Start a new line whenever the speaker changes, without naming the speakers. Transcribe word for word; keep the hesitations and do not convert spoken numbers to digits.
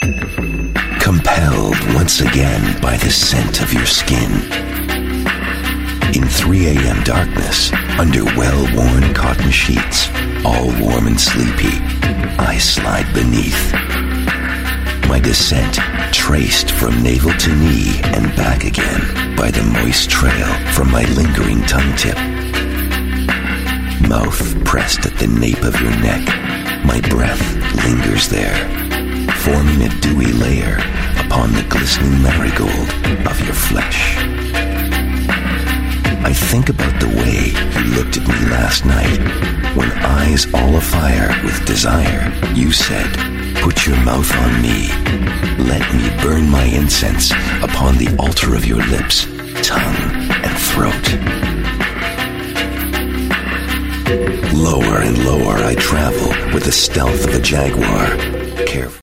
Compelled once again by the scent of your skin. In three a.m. darkness, under well-worn cotton sheets, all warm and sleepy, I slide beneath. My descent traced from navel to knee and back again by the moist trail from my lingering tongue tip. Mouth pressed at the nape of your neck, my breath lingers there, forming a dewy layer upon the glistening marigold of your flesh. I think about the way you looked at me last night, when eyes all afire with desire, you said, "Put your mouth on me. Let me burn my incense upon the altar of your lips, tongue, and throat." Lower and lower I travel with the stealth of a jaguar, careful.